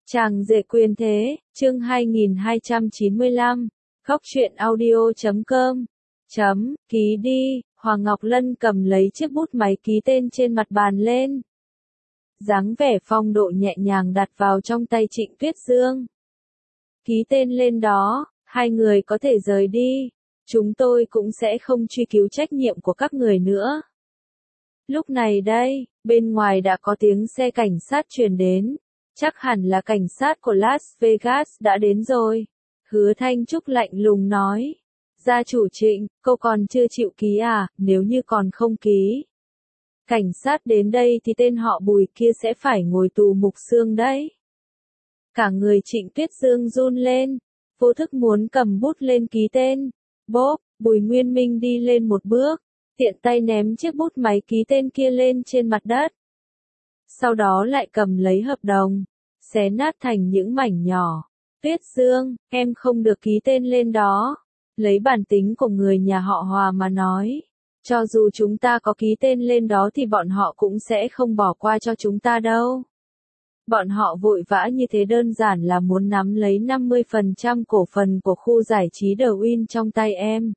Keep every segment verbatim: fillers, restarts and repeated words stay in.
Chàng rể quyền thế, chương hai nghìn hai trăm chín mươi lăm, khóc chuyện audio chấm com, chấm, ký đi, Hoàng Ngọc Lân cầm lấy chiếc bút máy ký tên trên mặt bàn lên. Dáng vẻ phong độ nhẹ nhàng đặt vào trong tay Trịnh Tuyết Dương. Ký tên lên đó, hai người có thể rời đi, chúng tôi cũng sẽ không truy cứu trách nhiệm của các người nữa. Lúc này đây, bên ngoài đã có tiếng xe cảnh sát truyền đến. Chắc hẳn là cảnh sát của Las Vegas đã đến rồi. Hứa Thanh Trúc lạnh lùng nói. Gia chủ Trịnh, cô còn chưa chịu ký à, nếu như còn không ký. Cảnh sát đến đây thì tên họ Bùi kia sẽ phải ngồi tù mục xương đấy. Cả người Trịnh Tuyết Dương run lên, vô thức muốn cầm bút lên ký tên. Bốp, Bùi Nguyên Minh đi lên một bước, tiện tay ném chiếc bút máy ký tên kia lên trên mặt đất. Sau đó lại cầm lấy hợp đồng, xé nát thành những mảnh nhỏ. Tuyết Dương, em không được ký tên lên đó. Lấy bản tính của người nhà họ Hòa mà nói. Cho dù chúng ta có ký tên lên đó thì bọn họ cũng sẽ không bỏ qua cho chúng ta đâu. Bọn họ vội vã như thế đơn giản là muốn nắm lấy năm mươi phần trăm cổ phần của khu giải trí The Win trong tay em.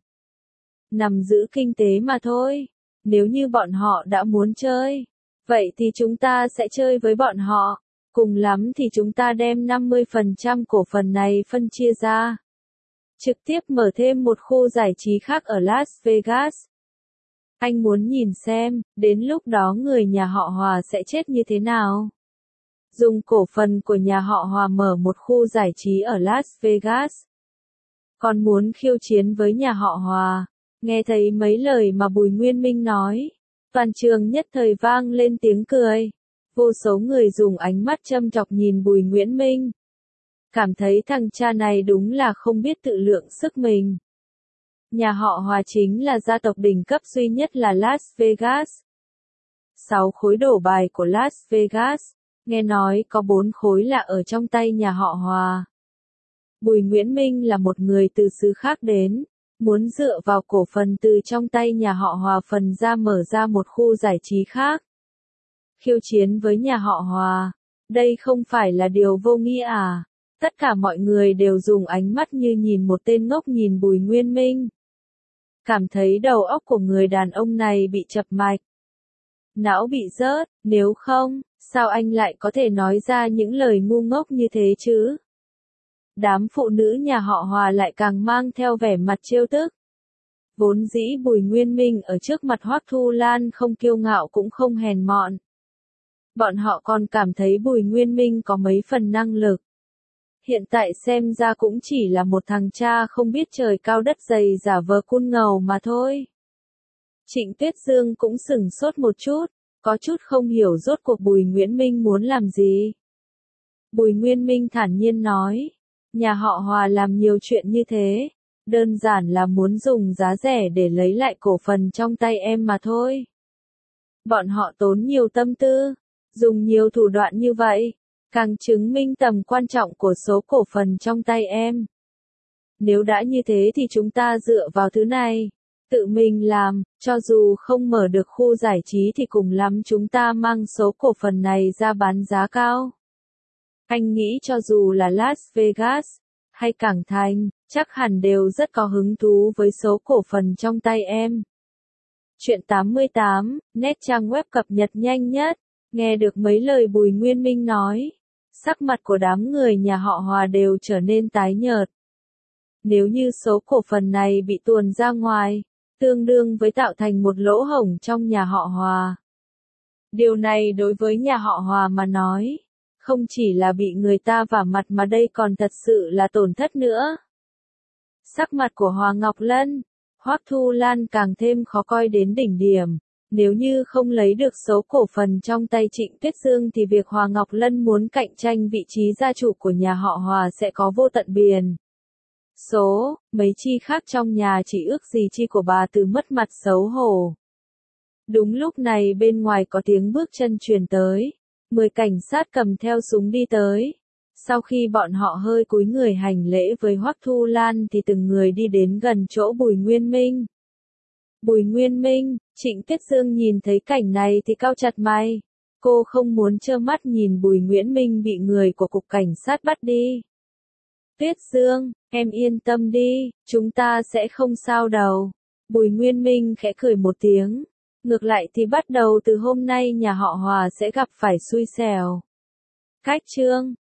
Nằm giữ kinh tế mà thôi. Nếu như bọn họ đã muốn chơi, vậy thì chúng ta sẽ chơi với bọn họ. Cùng lắm thì chúng ta đem năm mươi phần trăm cổ phần này phân chia ra. Trực tiếp mở thêm một khu giải trí khác ở Las Vegas. Anh muốn nhìn xem, đến lúc đó người nhà họ Hòa sẽ chết như thế nào? Dùng cổ phần của nhà họ Hòa mở một khu giải trí ở Las Vegas. Còn muốn khiêu chiến với nhà họ Hòa. Nghe thấy mấy lời mà Bùi Nguyên Minh nói. Toàn trường nhất thời vang lên tiếng cười. Vô số người dùng ánh mắt châm chọc nhìn Bùi Nguyễn Minh. Cảm thấy thằng cha này đúng là không biết tự lượng sức mình. Nhà họ Hòa chính là gia tộc đỉnh cấp duy nhất là Las Vegas. Sáu khối đổ bài của Las Vegas, nghe nói có bốn khối là ở trong tay nhà họ Hòa. Bùi Nguyễn Minh là một người từ xứ khác đến, muốn dựa vào cổ phần từ trong tay nhà họ Hòa phần ra mở ra một khu giải trí khác. Khiêu chiến với nhà họ Hòa, đây không phải là điều vô nghĩa à? Tất cả mọi người đều dùng ánh mắt như nhìn một tên ngốc nhìn Bùi Nguyên Minh. Cảm thấy đầu óc của người đàn ông này bị chập mạch. Não bị rớt, nếu không, sao anh lại có thể nói ra những lời ngu ngốc như thế chứ? Đám phụ nữ nhà họ Hòa lại càng mang theo vẻ mặt trêu tức. Vốn dĩ Bùi Nguyên Minh ở trước mặt Hoắc Thu Lan không kiêu ngạo cũng không hèn mọn. Bọn họ còn cảm thấy Bùi Nguyên Minh có mấy phần năng lực. Hiện tại xem ra cũng chỉ là một thằng cha không biết trời cao đất dày giả vờ cun ngầu mà thôi. Trịnh Tuyết Dương cũng sửng sốt một chút, có chút không hiểu rốt cuộc Bùi Nguyễn Minh muốn làm gì. Bùi Nguyên Minh thản nhiên nói, nhà họ Hòa làm nhiều chuyện như thế, đơn giản là muốn dùng giá rẻ để lấy lại cổ phần trong tay em mà thôi. Bọn họ tốn nhiều tâm tư, dùng nhiều thủ đoạn như vậy, càng chứng minh tầm quan trọng của số cổ phần trong tay em. Nếu đã như thế thì chúng ta dựa vào thứ này, tự mình làm, cho dù không mở được khu giải trí thì cùng lắm chúng ta mang số cổ phần này ra bán giá cao. Anh nghĩ cho dù là Las Vegas, hay Cảng Thành, chắc hẳn đều rất có hứng thú với số cổ phần trong tay em. Chuyện tám mươi tám, nét trang web cập nhật nhanh nhất, nghe được mấy lời Bùi Nguyên Minh nói. Sắc mặt của đám người nhà họ Hòa đều trở nên tái nhợt. Nếu như số cổ phần này bị tuồn ra ngoài, tương đương với tạo thành một lỗ hổng trong nhà họ Hòa. Điều này đối với nhà họ Hòa mà nói, không chỉ là bị người ta vả mặt mà đây còn thật sự là tổn thất nữa. Sắc mặt của Hoàng Ngọc Lân, Hoắc Thu Lan càng thêm khó coi đến đỉnh điểm. Nếu như không lấy được số cổ phần trong tay Trịnh Tuyết Dương thì việc Hoàng Ngọc Lân muốn cạnh tranh vị trí gia chủ của nhà họ Hòa sẽ có vô tận biền. Số, mấy chi khác trong nhà chỉ ước gì chi của bà từ mất mặt xấu hổ. Đúng lúc này bên ngoài có tiếng bước chân truyền tới. Mười cảnh sát cầm theo súng đi tới. Sau khi bọn họ hơi cúi người hành lễ với Hoắc Thu Lan thì từng người đi đến gần chỗ Bùi Nguyên Minh. Bùi Nguyên Minh, Trịnh Tuyết Dương nhìn thấy cảnh này thì cau chặt mày. cô không muốn trơ mắt nhìn Bùi Nguyễn Minh bị người của cục cảnh sát bắt đi. Tuyết Dương, em yên tâm đi, chúng ta sẽ không sao đâu. Bùi Nguyên Minh khẽ cười một tiếng. Ngược lại thì bắt đầu từ hôm nay nhà họ Hòa sẽ gặp phải xui xẻo. Cách chương